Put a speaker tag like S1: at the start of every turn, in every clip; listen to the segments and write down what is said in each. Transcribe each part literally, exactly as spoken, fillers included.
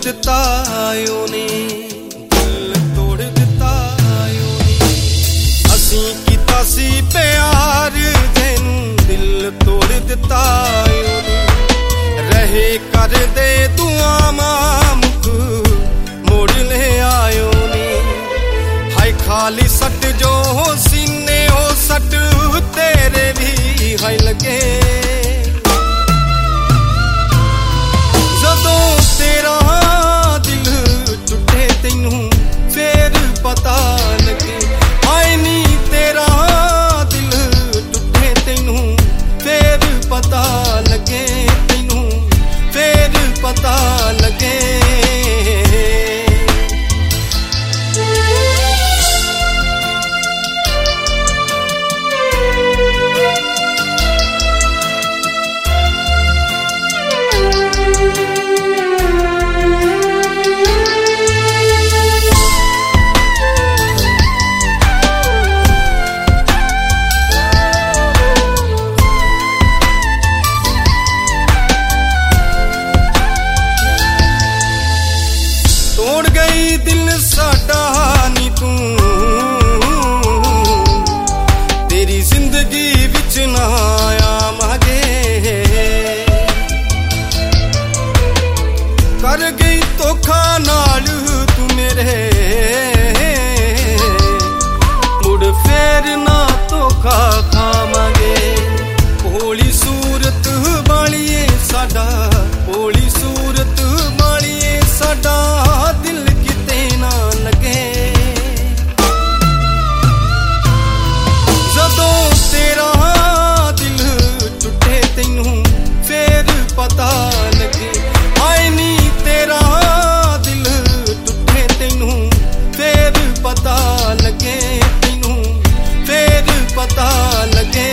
S1: दिता ओने, दिल तोड़ दिता ओने। असी कीता सी प्यार तेनू, दिल तोड़ दिता ओने। रहे कर दे दुआवां मुख मोड़ ले आयो ने। हाय खाली सट जो सीने ओ सट तेरे भी हाय लगे। जदों तेरा दिल टुटे तैनू फिर पता लगे। हाय नी तेरा दिल टुटे तैनू फिर पता लगे, तैनू फिर पता लगे। तोड़ गई दिल साडा नी तू, तेरी जिंदगी विच ना आवांगे। कर गई धोखा नाल तू मेरे, मुड़ फेर ना धोखा खावांगे। भोली सूरत वालिए साडा, भोली सूरत वालिए साडा, दिल किते ना लगे। जदों तेरा दिल टुटे तैनू फिर पता लगे। हाय नी तेरा दिल टुटे तैनू फिर पता लगे, तैनू फिर पता लगे।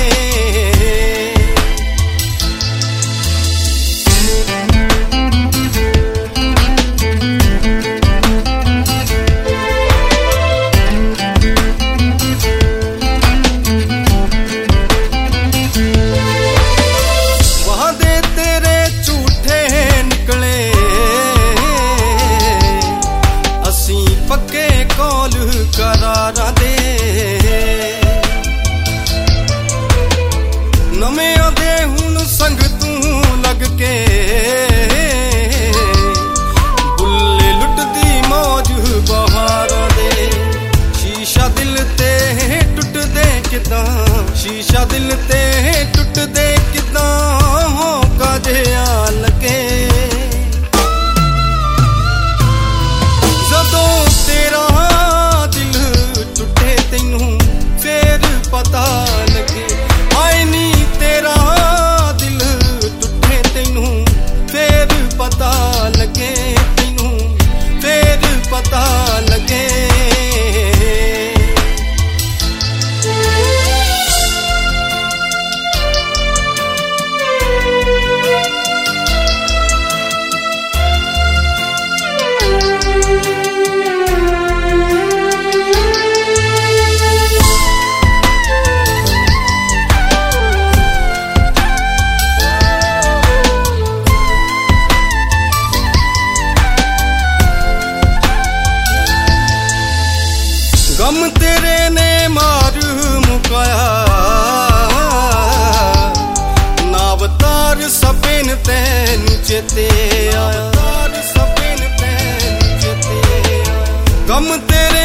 S1: पक्के कौल करारा दे, नवें दे हुण संग तू लग के। बुल्ले लुटदी मौज बहारा दे, शीशा दिल ते टुट दे किदां, शीशा दिल ते टुट दे किदां होका जिहा लगे। तेरा दिल टुटे तैनू फिर पता लगे। हाय नी तेरा दिल टुटे तैनू फिर पता लगे, तैनू फिर पता लगे। गम तेरे ने मार मुकाया, नावतार सपेन तैनू चेते आया, सपेन तैनू चेते आया। गम तेरे